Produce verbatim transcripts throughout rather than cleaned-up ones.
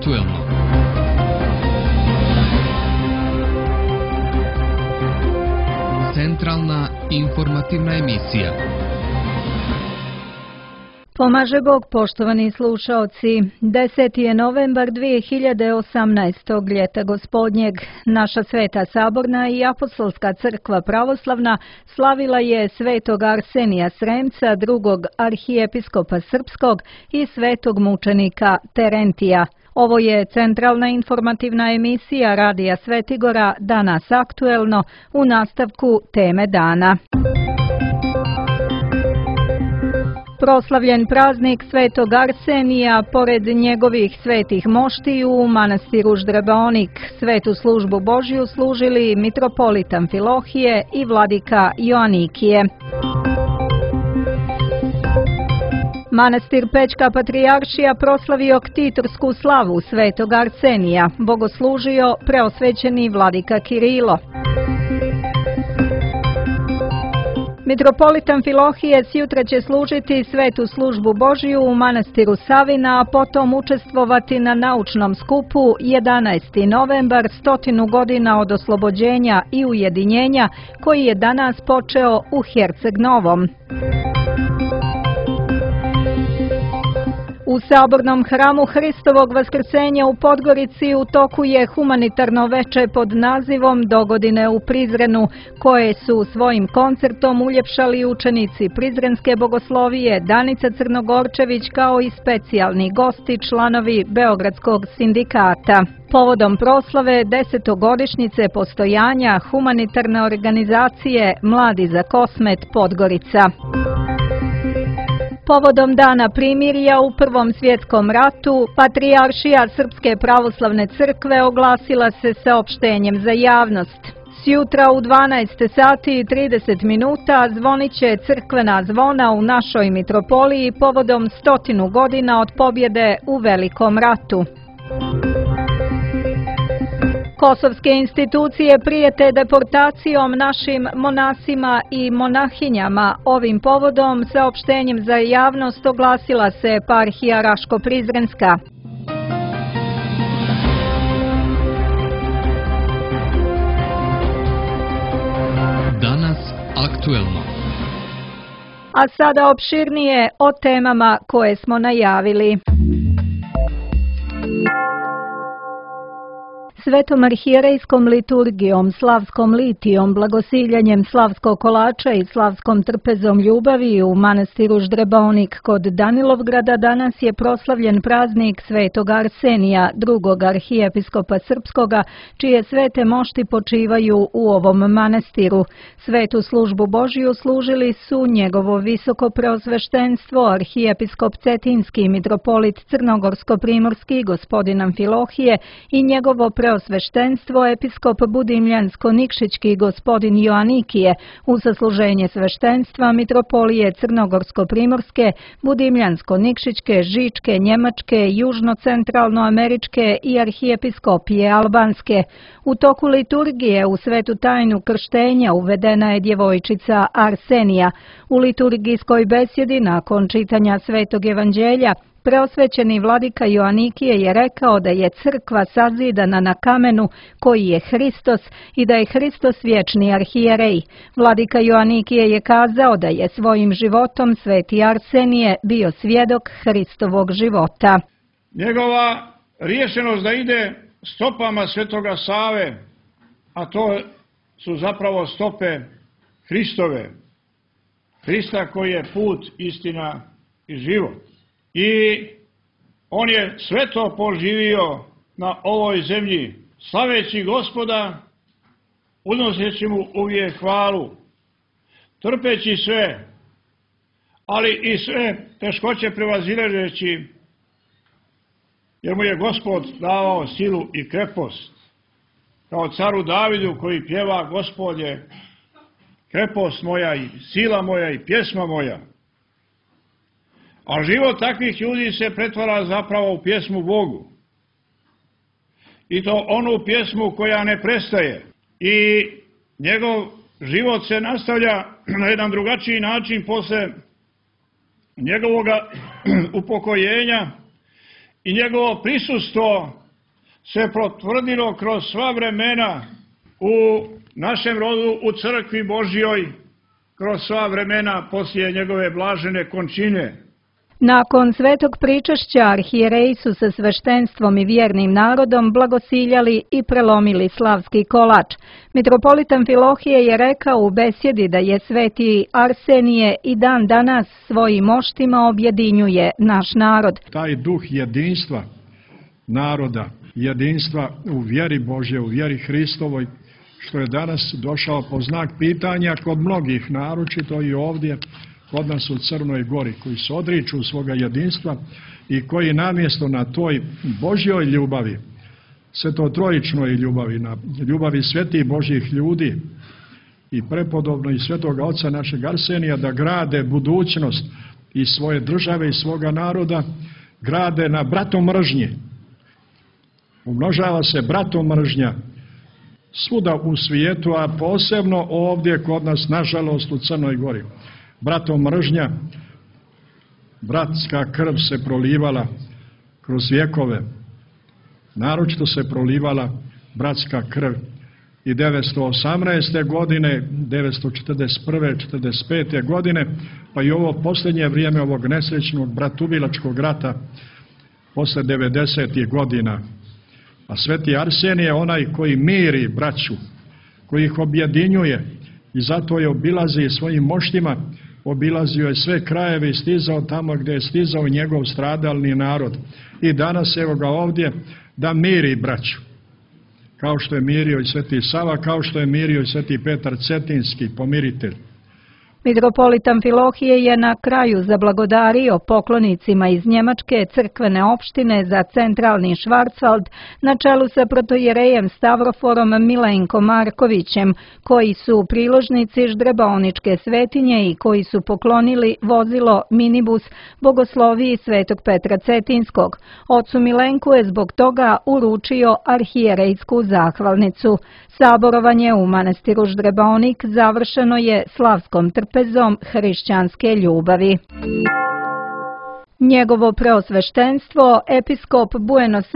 aktuelno. Centralna informativna emisija. Pomaže Bog, poštovani slušaoci. deseti je novembar dvije hiljade osamnaestog. ljeta gospodnjeg. Naša Sveta Saborna i Apostolska crkva pravoslavna slavila je svetog Arsenija Sremca, drugog arhijepiskopa srpskog i svetog mučenika Terentija. Ovo je centralna informativna emisija Radija Svetigora, danas aktuelno, u nastavku teme dana. Proslavljen praznik svetog Arsenija, pored njegovih svetih moštiju u manastiru Ždrebonik, svetu službu Božju služili mitropolit Amfilohije i vladika Joanikije. Manastir Pećka Patrijaršija proslavio ktitorsku slavu svetog Arsenija, bogoslužio preosvećeni vladika Kirilo. Mitropolit Amfilohije sjutra će služiti svetu službu Božju u manastiru Savina, a potom učestvovati na naučnom skupu jedanaesti novembar, stotinu godina od oslobođenja i ujedinjenja, koji je danas počeo u Herceg Novom. U Sabornom hramu Hristovog vaskrsenja u Podgorici u toku je humanitarno veče pod nazivom Dogodine u Prizrenu, koje su svojim koncertom uljepšali učenici Prizrenske bogoslovije Danica Crnogorčević kao i specijalni gosti članovi Beogradskog sindikata. Povodom proslave desetogodišnjice postojanja humanitarne organizacije Mladi za Kosmet Podgorica. Povodom dana primirja u Prvom svjetskom ratu, Patrijaršija Srpske pravoslavne crkve oglasila se saopštenjem za javnost. Sjutra u dvanaest sati i trideset minuta zvonit će crkvena zvona u našoj mitropoliji povodom stotinu godina od pobjede u Velikom ratu. Kosovske institucije prijete deportacijom našim monasima i monahinjama. Ovim povodom saopštenjem za javnost oglasila se eparhija Raško-Prizrenska. Danas aktuelno. A sada opširnije o temama koje smo najavili. Svetom arhijerejskom liturgijom, slavskom litijom, blagosiljanjem slavskog kolača i slavskom trpezom ljubavi u manastiru Ždrebonik kod Danilovgrada danas je proslavljen praznik svetog Arsenija, drugog arhijepiskopa srpskoga, čije svete mošti počivaju u ovom manastiru. Svetu službu Božju služili su njegovo visoko preosveštenstvo, arhijepiskop Cetinski, mitropolit Crnogorsko-primorski, gospodin Amfilohije i njegovo preosveštenstvo, episkop Budimljansko-Nikšićki gospodin Joanikije, u sasluženje sveštenstva mitropolije Crnogorsko-primorske, Budimljansko-Nikšićke, Žičke, Njemačke, Južno-centralnoameričke i arhijepiskopije Albanske. U toku liturgije u svetu tajnu krštenja uvedena je djevojčica Arsenija. U liturgijskoj besjedi nakon čitanja Svetog evanđelja preosvećeni vladika Joanikije je rekao da je crkva sazidana na kamenu koji je Hristos i da je Hristos vječni arhijerej. Vladika Joanikije je kazao da je svojim životom sveti Arsenije bio svjedok Hristovog života. Njegova riješenost da ide stopama svetoga Save, a to su zapravo stope Hristove. Hrista koji je put, istina i život. I on je sve to poživio na ovoj zemlji, slaveći Gospoda, unoseći mu uvijek hvalu, trpeći sve, ali i sve teškoće prevazilazeći, jer mu je Gospod davao silu i krepost, kao caru Davidu koji pjeva: Gospod je krepost moja i sila moja i pjesma moja. A život takvih ljudi se pretvara zapravo u pjesmu Bogu. I to onu pjesmu koja ne prestaje. I njegov život se nastavlja na jedan drugačiji način posle njegovoga upokojenja i njegovo prisustvo se potvrdilo kroz sva vremena u našem rodu, u crkvi Božjoj, kroz sva vremena poslije njegove blažene končine. Nakon svetog pričašća arhijereji su sa sveštenstvom i vjernim narodom blagosiljali i prelomili slavski kolač. Mitropolit Amfilohije je rekao u besjedi da je sveti Arsenije i dan danas svojim moštima objedinjuje naš narod. Taj duh jedinstva naroda, jedinstva u vjeri Božje, u vjeri Hristovoj, što je danas došao po znak pitanja kod mnogih, naročito i ovdje kod nas u Crnoj Gori, koji se odriču svoga jedinstva i koji namjesto na toj Božjoj ljubavi, svetotrojičnoj ljubavi, na ljubavi svetih Božjih ljudi i prepodobno i svetoga oca našeg Arsenija, da grade budućnost i svoje države i svoga naroda, grade na bratomržnji. Umnožava se bratomržnja svuda u svijetu, a posebno ovdje kod nas, nažalost, u Crnoj Gori. Bratomržnja, bratska krv se prolivala kroz vjekove. Naročito se prolivala bratska krv i devetsto osamnaeste. godine, devetsto četrdeset prve. četrdeset pete. godine, pa i ovo posljednje vrijeme ovog nesrećnog bratubilačkog rata posle devedesetih godina. A sveti Arsenije je onaj koji miri braću, koji ih objedinjuje i zato je obilazi svojim moštima, obilazio je sve krajeve i stizao tamo gdje je stizao njegov stradalni narod. I danas evo ga ovdje da miri braću, kao što je mirio i sveti Sava, kao što je mirio i sveti Petar Cetinski, pomiritelj. Mitropolit Amfilohije je na kraju zablagodario poklonicima iz Njemačke crkvene opštine za centralni Švarcvald na čelu sa protojerejem Stavroforom Milenkom Markovićem, koji su priložnici ždrebaoničke svetinje i koji su poklonili vozilo minibus bogosloviji svetog Petra Cetinskog. Ocu Milenku je zbog toga uručio arhijerejsku zahvalnicu. Saborovanje u manastiru Ždrebaonik završeno je slavskom trpezom hrišćanske ljubavi. Njegovo preosveštenstvo, episkop Buenos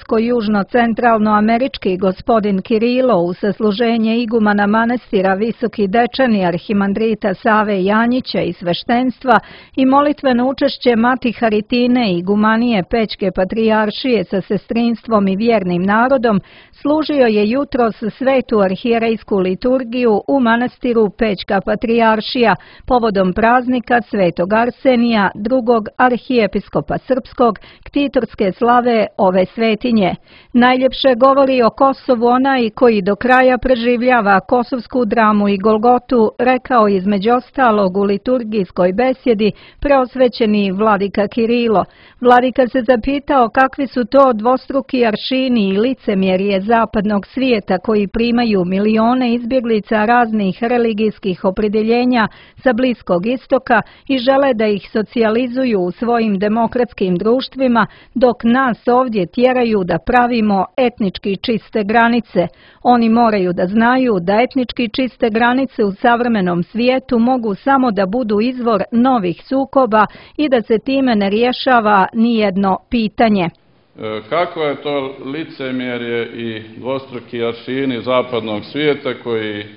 Airesko-južno-centralnoamerički gospodin Kirilo u sasluženje igumana manastira Visoki Dečani arhimandrita Save Janjića i sveštenstva i molitveno učešće Mati Haritine igumanije Pećke patrijaršije sa sestrinstvom i vjernim narodom služio je jutros svetu arhijerejsku liturgiju u manastiru Pećka patrijaršija povodom praznika svetog Arsenija, drugog arhijepiskopa srpskog, ktitorske slave ove svetinje. Najljepše govori o Kosovu onaj koji do kraja preživljava kosovsku dramu i Golgotu, rekao između ostalog u liturgijskoj besjedi preosvećeni vladika Kirilo. Vladika se zapitao kakvi su to dvostruki aršini i licemjerje zapadnog svijeta koji primaju milione izbjeglica raznih religijskih opredjeljenja sa Bliskog istoka i žele da ih socijalizuju u svojim demokratskim društvima, dok nas ovdje tjeraju da pravimo etnički čiste granice. Oni moraju da znaju da etnički čiste granice u savremenom svijetu mogu samo da budu izvor novih sukoba i da se time ne rješava nijedno pitanje. Kako je to licemjerje i dvostruki aršini zapadnog svijeta koji e,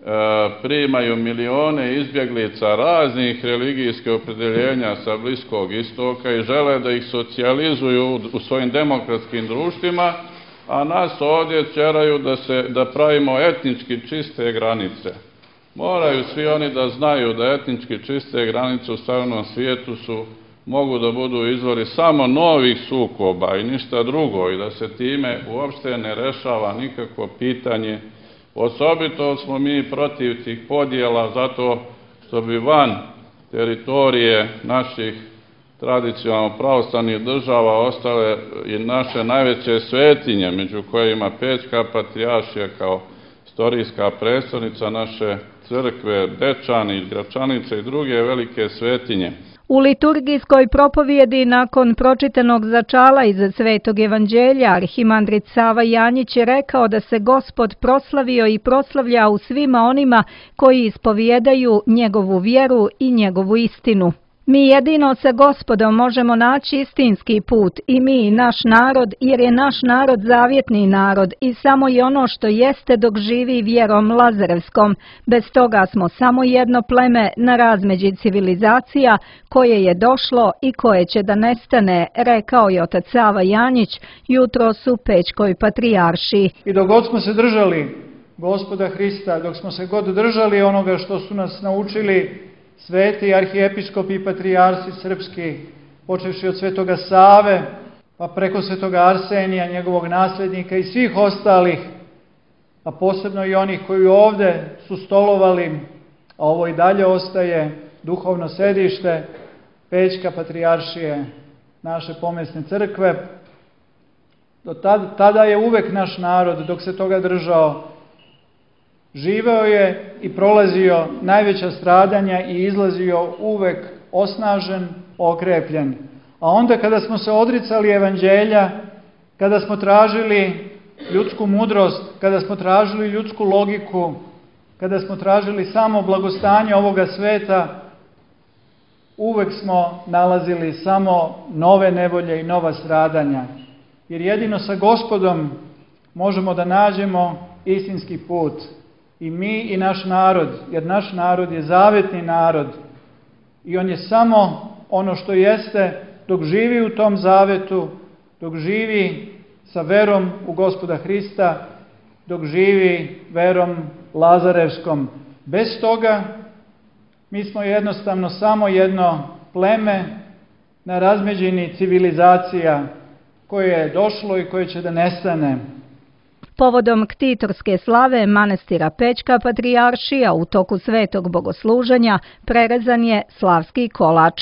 primaju milione izbjeglica raznih religijskih opredjeljenja sa Bliskog istoka i žele da ih socijalizuju u svojim demokratskim društvima, a nas ovdje tjeraju da, se, da pravimo etnički čiste granice. Moraju svi oni da znaju da etnički čiste granice u savremenom svijetu su mogu da budu izvori samo novih sukoba i ništa drugo i da se time uopšte ne rešava nikakvo pitanje. Osobito smo mi protiv tih podjela zato što bi van teritorije naših tradicionalno pravoslavnih država ostale i naše najveće svetinje, među kojima Pećka patrijaršija kao istorijska predstavnica naše crkve, Dečani, Gračanice i druge velike svetinje. U liturgijskoj propovjedi nakon pročitanog začala iz Svetog evanđelja arhimandrit Sava Janjić je rekao da se Gospod proslavio i proslavlja u svima onima koji ispovijedaju njegovu vjeru i njegovu istinu. Mi jedino sa Gospodom možemo naći istinski put, i mi i naš narod, jer je naš narod zavjetni narod i samo je ono što jeste dok živi vjerom Lazarevskom. Bez toga smo samo jedno pleme na razmeđi civilizacija koje je došlo i koje će da nestane, rekao je otac Sava Janjić jutros u Pećkoj patrijaršiji. I dok god smo se držali Gospoda Hrista, dok smo se god držali onoga što su nas naučili sveti arhijepiskopi i patrijarsi srpski, počevši od svetoga Save, pa preko svetoga Arsenija, njegovog nasljednika i svih ostalih, a posebno i onih koji ovde su stolovali, a ovo i dalje ostaje duhovno sedište Pećka patrijaršije naše pomesne crkve. Do tada, tada je uvek naš narod, dok se toga držao, živeo je i prolazio najveća stradanja i izlazio uvek osnažen, okrepljen. A onda kada smo se odricali evanđelja, kada smo tražili ljudsku mudrost, kada smo tražili ljudsku logiku, kada smo tražili samo blagostanje ovoga sveta, uvek smo nalazili samo nove nevolje i nova stradanja. Jer jedino sa Gospodom možemo da nađemo istinski put. I mi i naš narod, jer naš narod je zavetni narod i on je samo ono što jeste dok živi u tom zavetu, dok živi sa verom u Gospoda Hrista, dok živi verom Lazarevskom. Bez toga mi smo jednostavno samo jedno pleme na razmeđini civilizacija koje je došlo i koje će da nestane. Povodom ktitorske slave manastira Pećka patrijaršija u toku svetog bogosluženja prerezan je slavski kolač.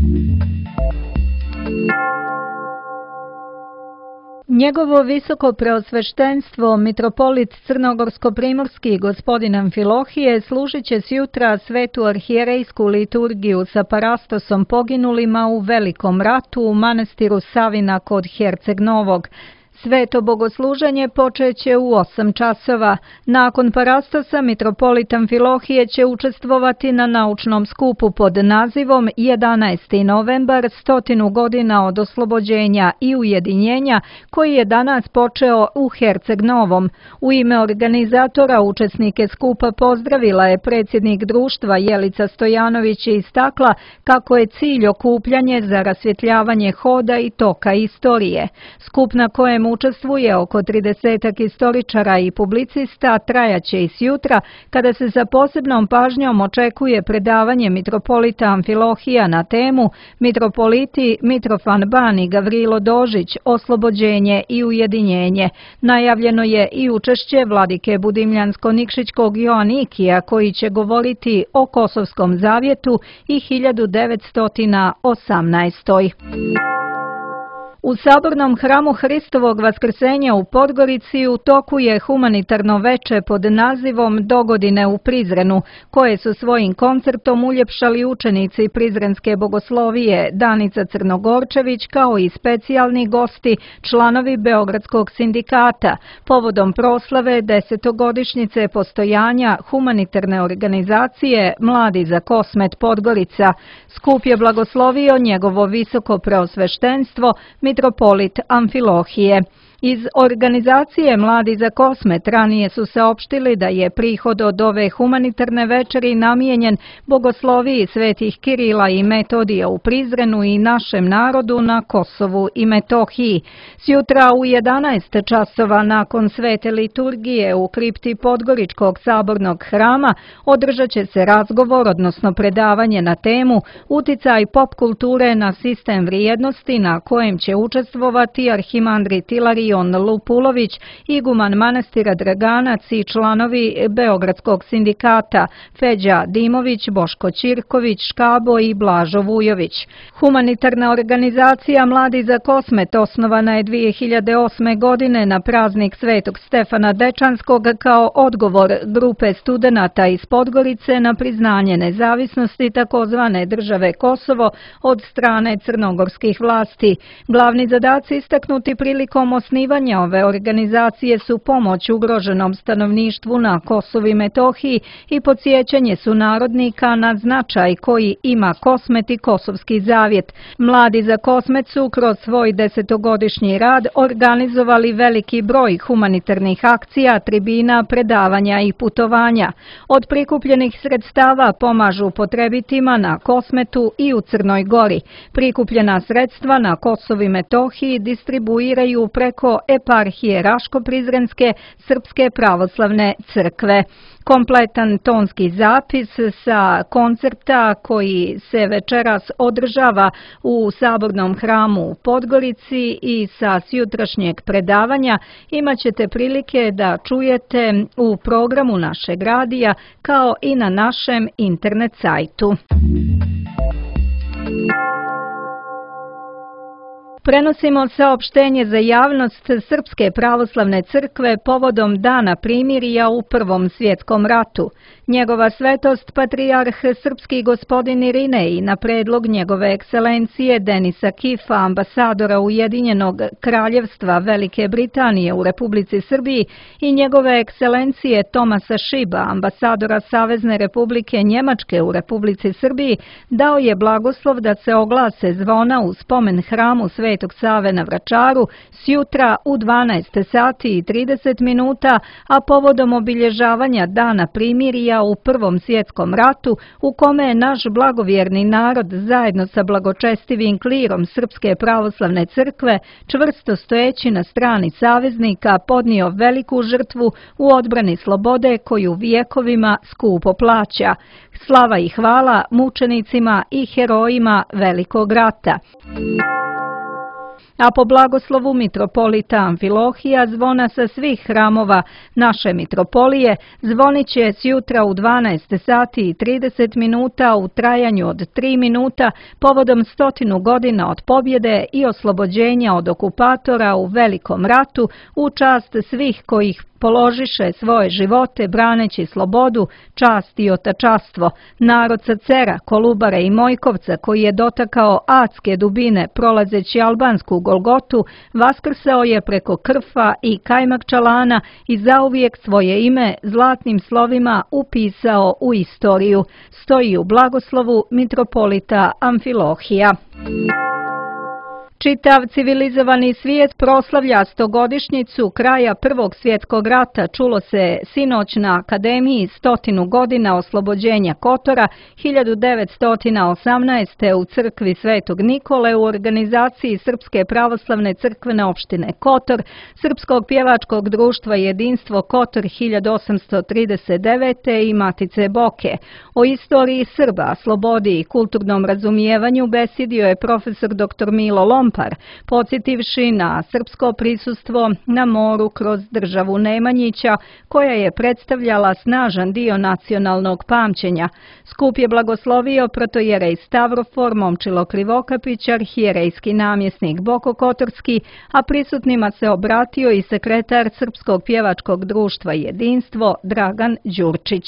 Njegovo visoko preosveštenstvo, mitropolit crnogorsko-primorski gospodin Amfilohije, služit će sjutra svetu arhijerejsku liturgiju sa parastosom poginulima u Velikom ratu u manastiru Savina kod Herceg Novog. Sveto bogosluženje počeće u osam časova. Nakon parastosa mitropolit Amfilohije će učestvovati na naučnom skupu pod nazivom jedanaesti novembar, stotinu godina od oslobođenja i ujedinjenja, koji je danas počeo u Herceg Novom. U ime organizatora učesnike skupa pozdravila je predsjednik društva Jelica Stojanović i istakla kako je cilj okupljanje za rasvjetljavanje hoda i toka istorije. Skup na kojem učestvuje oko tridesetak istoričara i publicista trajaće i sjutra, kada se sa posebnom pažnjom očekuje predavanje mitropolita Amfilohija na temu Mitropoliti Mitrofan Ban i Gavrilo Dožić, oslobođenje i ujedinjenje. Najavljeno je i učešće vladike Budimljansko-Nikšićkog Joanikija, koji će govoriti o Kosovskom zavjetu i hiljadu devetsto osamnaestoj. U sabornom hramu Hristovog vaskrsenja u Podgorici u toku je humanitarno veče pod nazivom Dogodine u Prizrenu, koje su svojim koncertom uljepšali učenici Prizrenske bogoslovije Danica Crnogorčević kao i specijalni gosti, članovi Beogradskog sindikata, povodom proslave desetogodišnjice postojanja humanitarne organizacije Mladi za Kosmet Podgorica. Skup je blagoslovio njegovo visoko preosveštenstvo mitropolit Amfilohije. Iz organizacije Mladi za Kosmet ranije su saopštili da je prihod od ove humanitarne večeri namijenjen bogosloviji svetih Kirila i Metodija u Prizrenu i našem narodu na Kosovu i Metohiji. Sjutra u jedanaest časova nakon svete liturgije u kripti Podgoričkog sabornog hrama održat će se razgovor, odnosno predavanje na temu Uticaj pop kulture na sistem vrijednosti, na kojem će učestvovati arhimandrit Ilarion Lupulović, iguman manastira Draganac i članovi Beogradskog sindikata Feđa Dimović, Boško Ćirković, Škabo i Blažo Vujović. Humanitarna organizacija Mladi za Kosmet osnovana je dvije hiljade osme. godine na praznik Svetog Stefana Dečanskog kao odgovor grupe studenata iz Podgorice na priznanje nezavisnosti takozvane države Kosovo od strane crnogorskih vlasti. Glavni zadaci istaknuti prilikom osnivanja osnivanja ove organizacije su pomoć ugroženom stanovništvu na Kosovu i Metohiji i podsjećanje sunarodnika na značaj koji ima Kosmet i Kosovski zavjet. Mladi za Kosmet su kroz svoj desetogodišnji rad organizovali veliki broj humanitarnih akcija, tribina, predavanja i putovanja. Od prikupljenih sredstava pomažu potrebitima na Kosmetu i u Crnoj Gori. Prikupljena sredstva na Kosovu i Metohiji distribuiraju preko eparhije Raško-Prizrenske Srpske pravoslavne crkve. Kompletan tonski zapis sa koncerta koji se večeras održava u Sabornom hramu u Podgorici i sa sjutrašnjeg predavanja imat ćete prilike da čujete u programu našeg radija kao i na našem internet sajtu. Prenosimo saopštenje za javnost Srpske pravoslavne crkve povodom Dana primirja u Prvom svjetskom ratu. Njegova svetost, patrijarh srpski gospodin Irinej, na predlog njegove ekscelencije Denisa Kifa, ambasadora Ujedinjenog kraljevstva Velike Britanije u Republici Srbiji, i njegove ekscelencije Tomasa Šiba, ambasadora Savezne Republike Njemačke u Republici Srbiji, dao je blagoslov da se oglase zvona u spomen hramu Svetog Save na Vračaru sjutra u dvanaest sati i trideset minuta, a povodom obilježavanja Dana primirja u Prvom svjetskom ratu, u kome je naš blagovjerni narod zajedno sa blagočestivim klirom Srpske pravoslavne crkve, čvrsto stojeći na strani saveznika, podnio veliku žrtvu u odbrani slobode koju vijekovima skupo plaća. Slava i hvala mučenicima i herojima Velikog rata. A po blagoslovu mitropolita Amfilohija zvona sa svih hramova naše mitropolije zvonit će sjutra u dvanaest sati i trideset minuta u trajanju od tri minuta povodom stotinu godina od pobjede i oslobođenja od okupatora u Velikom ratu u čast svih kojih položiše svoje živote braneći slobodu, čast i otačastvo. Narod sa Cera, Kolubare i Mojkovca koji je dotakao adske dubine prolazeći albansku Golgotu, vaskrsao je preko Krfa i Kajmakčalana i zauvijek svoje ime zlatnim slovima upisao u istoriju. Stoji u blagoslovu mitropolita Amfilohija. Čitav civilizovani svijet proslavlja stogodišnjicu kraja Prvog svjetskog rata, čulo se sinoć na Akademiji stotinu godina oslobođenja Kotora hiljadu devetsto osamnaeste. u crkvi Svetog Nikole u organizaciji Srpske pravoslavne crkvene opštine Kotor, Srpskog pjevačkog društva Jedinstvo Kotor hiljadu osamsto trideset devete. i Matice Boke. O istoriji Srba, slobodi i kulturnom razumijevanju besjedio je profesor doktor Milo Lompar, podsjetivši na srpsko prisustvo na moru kroz državu Nemanjića, koja je predstavljala snažan dio nacionalnog pamćenja. Skup je blagoslovio protojerej Stavrofor Momčilo Krivokapić, arhijerejski namjesnik Boko Kotorski, a prisutnima se obratio i sekretar Srpskog pjevačkog društva Jedinstvo Dragan Đurčić.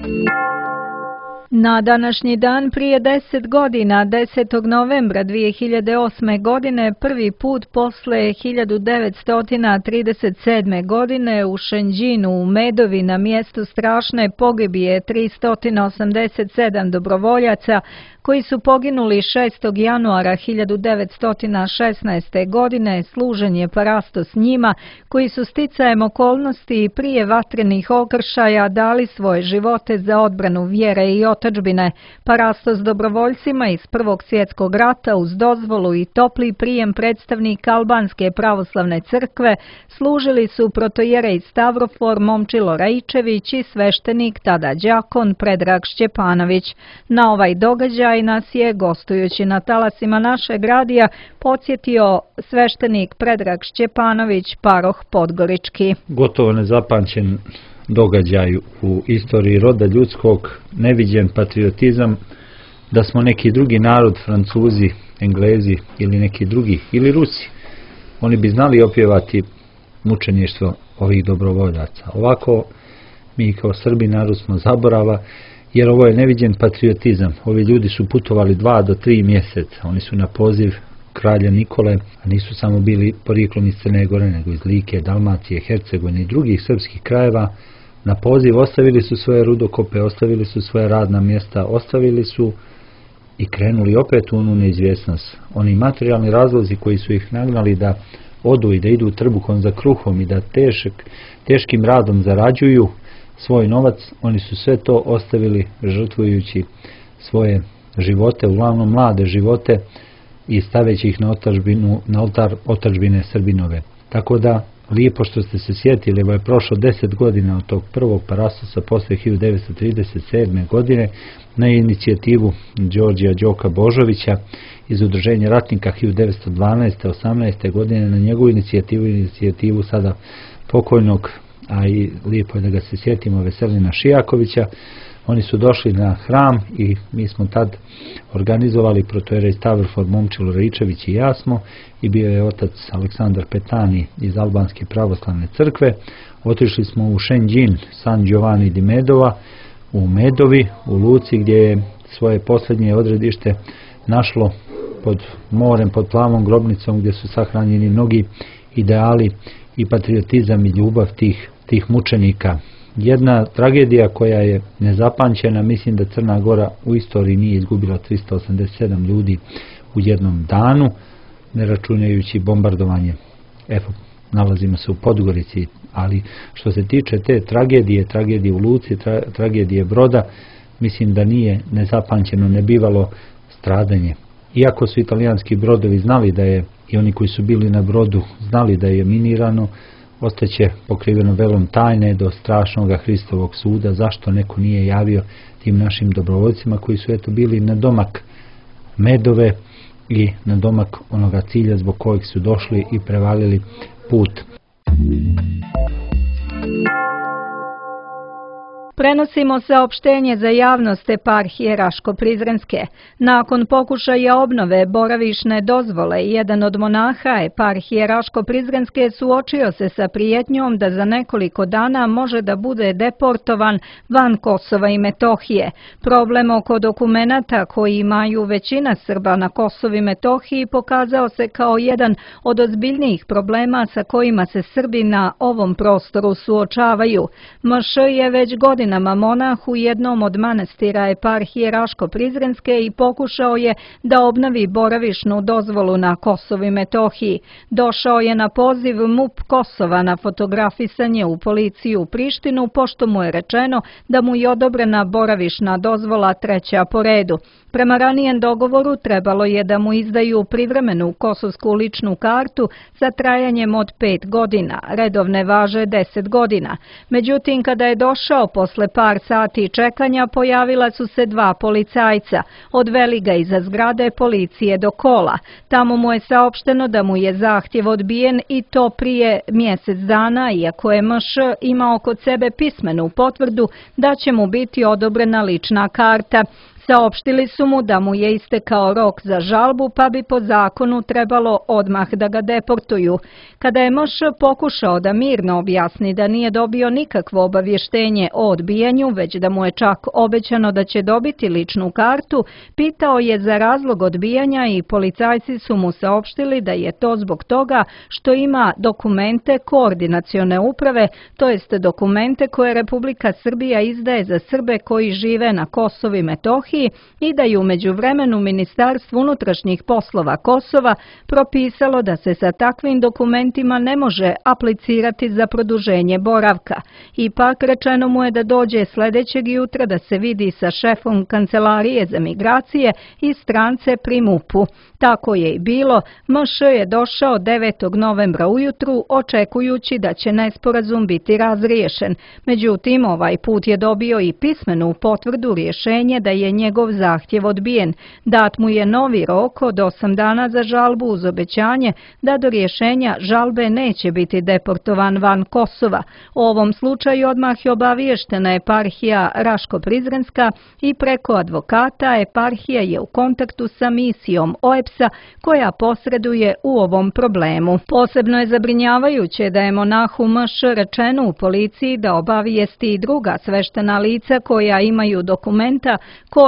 Na današnji dan prije deset godina, desetog novembra dvije hiljade osme. godine, prvi put posle hiljadu devetsto trideset sedme. godine u Šenđinu u Medovi na mjestu strašne pogibije tristo osamdeset sedam dobrovoljaca koji su poginuli šestog januara hiljadu devetsto šesnaeste. godine, služen je parasto s njima, koji su sticajem okolnosti i prije vatrenih okršaja dali svoje živote za odbranu vjere i otadžbine. Parasto s dobrovoljcima iz Prvog svjetskog rata uz dozvolu i topli prijem predstavnika Albanske pravoslavne crkve služili su protojerej Stavrofor Momčilo Raičević i sveštenik, tada đakon, Predrag Šćepanović. Na ovaj događaj nas je, gostujući na talasima našeg radija, podsjetio sveštenik Predrag Šćepanović, paroh Podgorički. Gotovo nezapamćen događaj u istoriji roda ljudskog, neviđen patriotizam, da smo neki drugi narod, Francuzi, Englezi ili neki drugi, ili Rusi, oni bi znali opjevati mučeništvo ovih dobrovoljaca. Ovako, mi kao Srbi narod smo zaborava, jer ovo je neviđen patriotizam. Ovi ljudi su putovali dva do tri mjeseca. Oni su na poziv kralja Nikole, a nisu samo bili porijeklom iz Crne Gore, nego iz Like, Dalmacije, Hercegovine i drugih srpskih krajeva, na poziv ostavili su svoje rudokope, ostavili su svoje radna mjesta, ostavili su i krenuli opet u onu neizvjesnost. Oni materijalni razlozi koji su ih nagnali da odu i da idu trbuhom za kruhom i da tešek, teškim radom zarađuju svoj novac, oni su sve to ostavili žrtvujući svoje živote, uglavnom mlade živote, i staveći ih na, otačbinu, na oltar otadžbine Srbinove. Tako da, lijepo što ste se sjetili, evo je prošlo deset godina od tog prvog parastasa posle hiljadu devetsto trideset sedme. godine na inicijativu Đorđija Đoka Božovića iz Udruženja ratnika hiljadu devetsto dvanaeste. osamnaeste. godine, na njegovu inicijativu, inicijativu sada pokojnog, a i lijepo je da ga se sjetimo, Veselina Šijakovića. Oni su došli na hram i mi smo tad organizovali, protojerej Stavrofor Momčilo Ričević i ja smo, i bio je otac Aleksandar Petani iz Albanske pravoslavne crkve. Otišli smo u Šenđin, San Giovanni di Medova, u Medovi, u luci gdje je svoje posljednje odredište našlo pod morem, pod plavom grobnicom, gdje su sahranjeni mnogi ideali i patriotizam i ljubav tih, tih mučenika. Jedna tragedija koja je nezapamćena, mislim da Crna Gora u istoriji nije izgubila tristo osamdeset sedam ljudi u jednom danu, ne računajući bombardovanje. Evo, nalazimo se u Podgorici, ali što se tiče te tragedije, tragedije u luci, tra, tragedije broda, mislim da nije nezapamćeno, ne bivalo stradanje. Iako su italijanski brodovi znali da je, i oni koji su bili na brodu znali da je minirano, ostaće pokriveno velom tajne do strašnog Hristovog suda, zašto neko nije javio tim našim dobrovoljcima koji su eto bili na domak Medove i na domak onoga cilja zbog kojeg su došli i prevalili put. Prenosimo saopštenje za javnost eparhije Raško-Prizrenske. Nakon pokušaja obnove boravišne dozvole, jedan od monaha eparhije Raško-Prizrenske suočio se sa prijetnjom da za nekoliko dana može da bude deportovan van Kosova i Metohije. Problem oko dokumenata koji imaju većina Srba na Kosovu i Metohiji pokazao se kao jedan od ozbiljnijih problema sa kojima se Srbi na ovom prostoru suočavaju. M Š je već godinama monah u jednom od manastira eparhije Raško-Prizrenske i pokušao je da obnovi boravišnu dozvolu na Kosovu i Metohiji. Došao je na poziv M U P Kosova na fotografisanje u policiju u Prištinu, pošto mu je rečeno da mu je odobrena boravišna dozvola treća po redu. Prema ranijem dogovoru trebalo je da mu izdaju privremenu kosovsku ličnu kartu sa trajanjem od pet godina, redovne važe deset godina. Međutim, kada je došao posle par sati čekanja, pojavila su se dva policajca. Odveli ga iza zgrade policije do kola. Tamo mu je saopšteno da mu je zahtjev odbijen i to prije mjesec dana, iako je M Š imao kod sebe pismenu potvrdu da će mu biti odobrena lična karta. Saopštili su mu da mu je istekao rok za žalbu, pa bi po zakonu trebalo odmah da ga deportuju. Kada je M Š pokušao da mirno objasni da nije dobio nikakvo obavještenje o odbijanju, već da mu je čak obećano da će dobiti ličnu kartu, pitao je za razlog odbijanja i policajci su mu saopštili da je to zbog toga što ima dokumente koordinacione uprave, to jest dokumente koje Republika Srbija izdaje za Srbe koji žive na Kosovu i Metohiji, i da je u međuvremenu Ministarstvo unutrašnjih poslova Kosova propisalo da se sa takvim dokumentima ne može aplicirati za produženje boravka. Ipak rečeno mu je da dođe sljedećeg jutra da se vidi sa šefom Kancelarije za migracije i strance pri M U P-u. Tako je i bilo. M Š je došao devetog novembra ujutru očekujući da će nesporazum biti razriješen. Međutim, ovaj put je dobio i pismenu potvrdu rješenje da je njegov zahtjev odbijen. Dat mu je novi rok od osam dana za žalbu uz obećanje da do rješenja žalbe neće biti deportovan van Kosova. U ovom slučaju odmah je obaviještena eparhija Raško-Prizrenska i preko advokata eparhija je u kontaktu sa misijom O E P S-a koja posreduje u ovom problemu. Posebno je zabrinjavajuće da je monahu M Š rečeno u policiji da obavijesti i druga sveštena lica koja imaju dokumenta koordinacione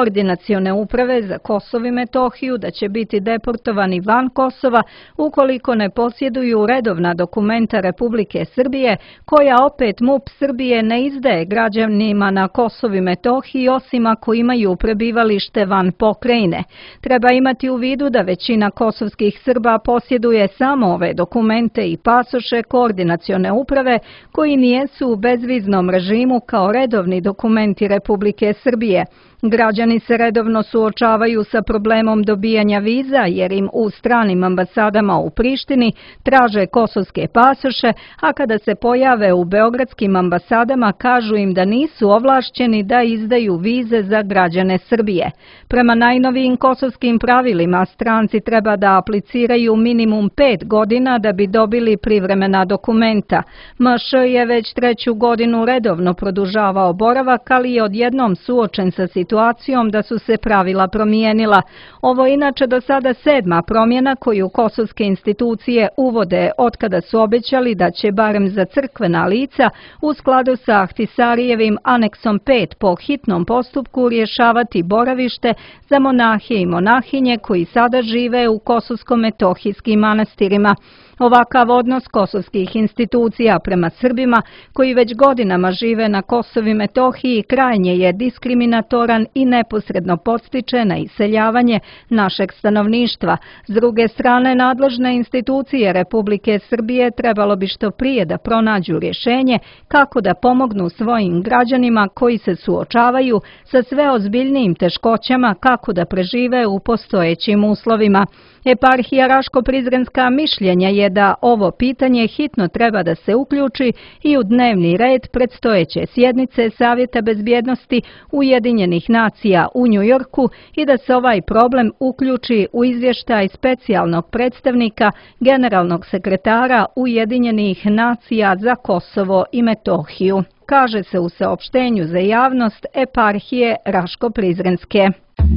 Koordinacione uprave za Kosovo i Metohiju da će biti deportovani van Kosova ukoliko ne posjeduju redovna dokumenta Republike Srbije, koja opet MUP Srbije ne izdaje građanima na Kosovu i Metohiji osim ako imaju prebivalište van pokrajine. Treba imati u vidu da većina kosovskih Srba posjeduje samo ove dokumente i pasoše Koordinacione uprave koji nijesu u bezviznom režimu kao redovni dokumenti Republike Srbije. Građani se redovno suočavaju sa problemom dobijanja viza jer im u stranim ambasadama u Prištini traže kosovske pasoše, a kada se pojave u beogradskim ambasadama kažu im da nisu ovlašćeni da izdaju vize za građane Srbije. Prema najnovijim kosovskim pravilima stranci treba da apliciraju minimum pet godina da bi dobili privremena dokumenta. M Š je već treću godinu redovno produžavao boravak, ali je odjednom suočen sa situacijom situacijom da su se pravila promijenila. Ovo je inače do sada sedma promjena koju kosovske institucije uvode otkada su obećali da će barem za crkvena lica u skladu sa Ahtisarijevim aneksom pet po hitnom postupku rješavati boravište za monahe i monahinje koji sada žive u kosovsko-metohijskim manastirima. Ovakav odnos kosovskih institucija prema Srbima koji već godinama žive na Kosovu i Metohiji krajnje je diskriminatoran i neposredno podstiče na iseljavanje našeg stanovništva. S druge strane, nadležne institucije Republike Srbije trebalo bi što prije da pronađu rješenje kako da pomognu svojim građanima koji se suočavaju sa sve ozbiljnijim teškoćama kako da prežive u postojećim uslovima. Eparhija Raško-Prizrenska mišljenja je da ovo pitanje hitno treba da se uključi i u dnevni red predstojeće sjednice Savjeta bezbjednosti Ujedinjenih nacija u Njujorku i da se ovaj problem uključi u izvještaj specijalnog predstavnika generalnog sekretara Ujedinjenih nacija za Kosovo i Metohiju, kaže se u saopštenju za javnost Eparhije Raško-Prizrenske.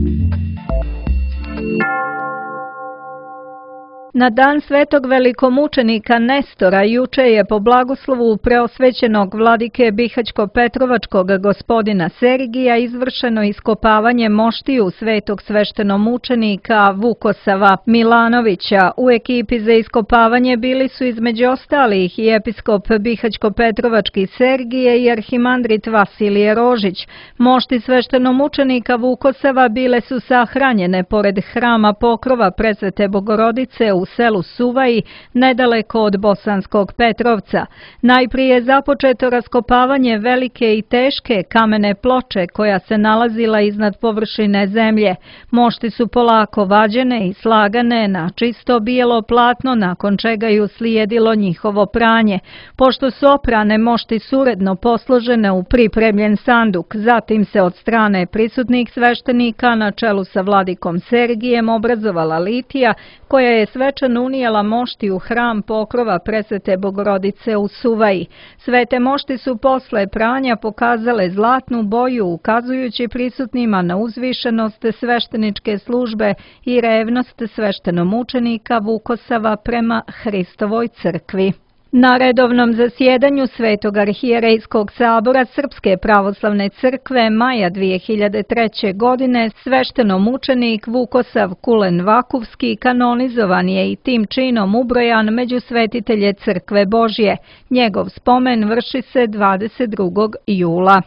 Na dan svetog velikomučenika Nestora juče je po blagoslovu preosvećenog vladike Bihaćko-Petrovačkog gospodina Sergija izvršeno iskopavanje moštiju svetog sveštenomučenika Vukosava Milanovića. U ekipi za iskopavanje bili su između ostalih i episkop Bihaćko-Petrovački Sergije i arhimandrit Vasilije Rožić. Mošti sveštenomučenika Vukosava bile su sahranjene pored hrama Pokrova Presvete Bogorodice u selu Suvaji, nedaleko od Bosanskog Petrovca. Najprije je započeto raskopavanje velike i teške kamene ploče koja se nalazila iznad površine zemlje. Mošti su polako vađene i slagane na čisto bijelo platno, nakon čega je uslijedilo njihovo pranje. Pošto su oprane, mošti su uredno posložene u pripremljen sanduk. Zatim se od strane prisutnih sveštenika na čelu sa vladikom Sergijem obrazovala litija koja je svečano unijela mošti u hram Pokrova Presvete Bogorodice u Suvaji. Svete mošti su posle pranja pokazale zlatnu boju, ukazujući prisutnima na uzvišenost svešteničke službe i revnost sveštenomučenika Vukosava prema Hristovoj crkvi. Na redovnom zasjedanju Svetog arhijerejskog sabora Srpske pravoslavne crkve maja dvije hiljade treće. godine sveštenomučenik Vukosav Kulen Vakufski kanonizovan je i tim činom ubrojan među svetitelje Crkve Božje. Njegov spomen vrši se dvadeset drugog jula.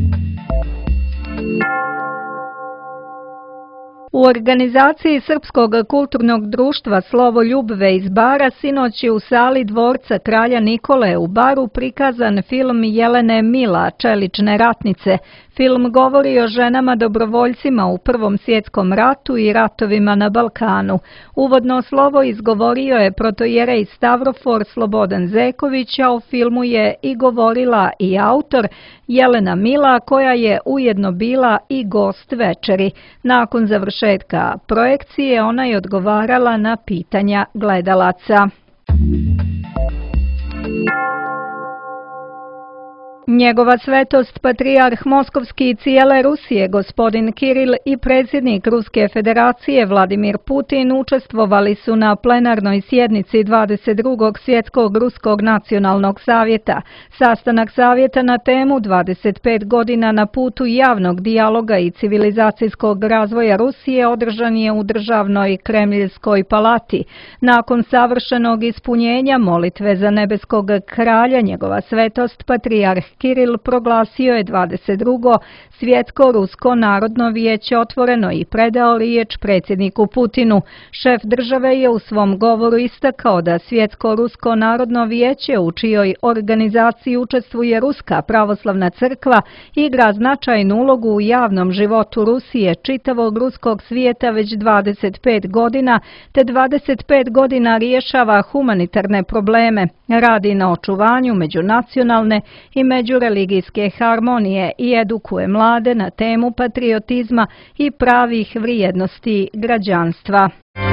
U organizaciji Srpskog kulturnog društva Slovo Ljubve iz Bara sinoć je u sali dvorca Kralja Nikole u Baru prikazan film Jelene Mila, Čelične ratnice. Film govori o ženama dobrovoljcima u Prvom svjetskom ratu i ratovima na Balkanu. Uvodno slovo izgovorio je protojerej Stavrofor Slobodan Zeković, a u filmu je i govorila i autor Jelena Mila, koja je ujedno bila i gost večeri. Nakon završetka projekcije ona je odgovarala na pitanja gledalaca. Njegova svetost patrijarh Moskovski i cijele Rusije gospodin Kiril i predsjednik Ruske federacije Vladimir Putin učestvovali su na plenarnoj sjednici dvadeset drugog Svjetskog Ruskog nacionalnog savjeta. Sastanak savjeta na temu dvadeset pet godina na putu javnog dijaloga i civilizacijskog razvoja Rusije održan je u državnoj Kremljskoj palati. Nakon savršenog ispunjenja molitve za nebeskog kralja, njegova svetost patrijarh Kiril proglasio je dvadeset drugo Svjetsko Rusko narodno vijeće otvoreno i predao riječ predsjedniku Putinu. Šef države je u svom govoru istakao da Svjetsko Rusko narodno vijeće, u čijoj organizaciji učestvuje Ruska pravoslavna crkva, igra značajnu ulogu u javnom životu Rusije, čitavog ruskog svijeta već dvadeset pet godina, te dvadeset pet godina rješava humanitarne probleme, radi na očuvanju međunacionalne i međureligijske harmonije i edukuje mlade na temu patriotizma i pravih vrijednosti građanstva.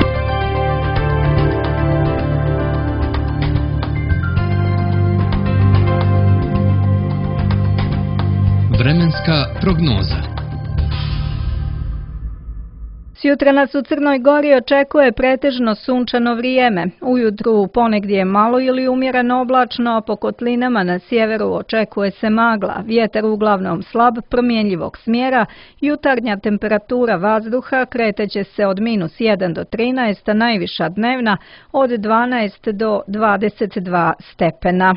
Vremenska prognoza. Sjutra nas u Crnoj Gori očekuje pretežno sunčano vrijeme. Ujutru ponegdje malo ili umjereno oblačno, a po kotlinama na sjeveru očekuje se magla. Vjetar uglavnom slab, promjenjivog smjera. Jutarnja temperatura vazduha kreteće se od minus jedan do trinaest, a najviša dnevna od dvanaest do dvadeset dva stepena.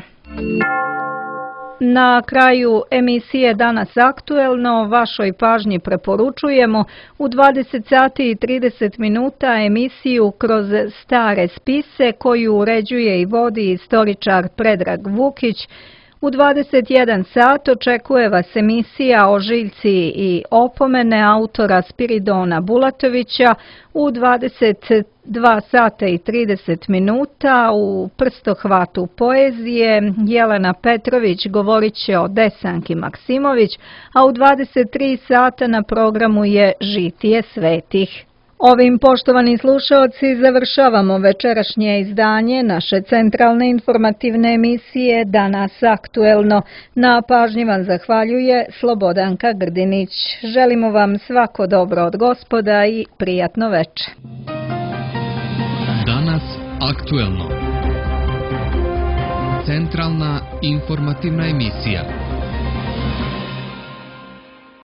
Na kraju emisije Danas aktuelno vašoj pažnji preporučujemo u dvadeset sati i trideset minuta emisiju Kroz stare spise koju uređuje i vodi istoričar Predrag Vukić. U dvadeset jedan sat očekuje vas emisija o žiljci i opomene autora Spiridona Bulatovića. U dvadeset dva sata i trideset minuta u prstohvatu poezije Jelena Petrović govorit će o Desanki Maksimović, a u dvadeset tri sata na programu je Žitije svetih. Ovim, poštovani slušaoci, završavamo večerašnje izdanje naše centralne informativne emisije Danas aktuelno. Na pažnji vam zahvaljuje Slobodanka Grdinić. Želimo vam svako dobro od Gospoda i prijatno veče. Danas aktuelno. Centralna informativna emisija.